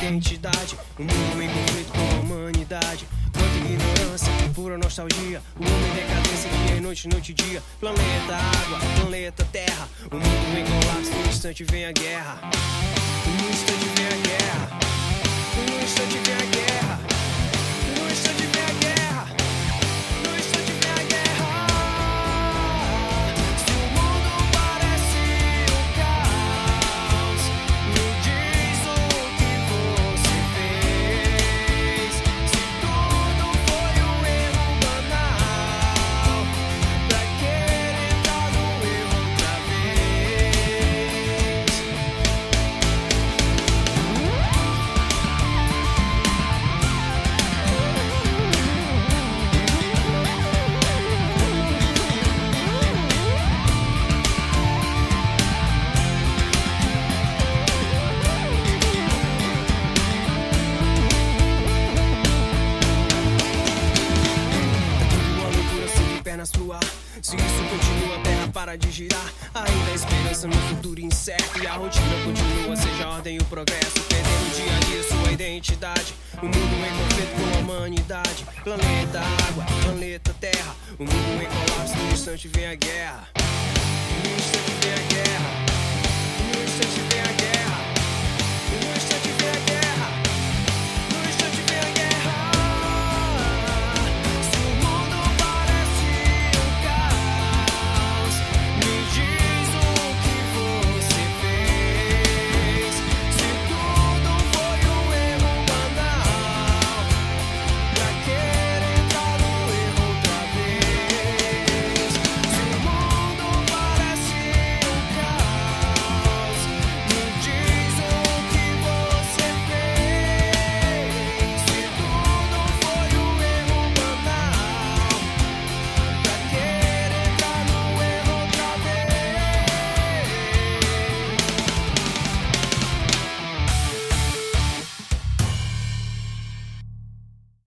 identidade. O mundo em conflito com a humanidade. Quanta ignorância, pura nostalgia. O homem em decadência, dia e noite, noite e dia. Planeta água, planeta terra. O mundo em colapso, num instante vem a guerra. Num instante vem a guerra. Num instante vem a guerra. Num instante vem a guerra. Num instante vem a guerra. Se o mundo parece um caos, me diz o que você fez. Se tudo foi um erro banal, pra querer dar no erro outra vez? Tudo uma loucura, seguir pernas pro ar. Se isso continua, a terra para de girar. Ainda há esperança no futuro incerto. E a rotina continua, seja a ordem e o progresso. Perdendo dia a dia sua identidade. O mundo em conflito com a humanidade. Planeta água, planeta terra. O mundo em colapso, num instante vem a guerra. Num instante vem a guerra.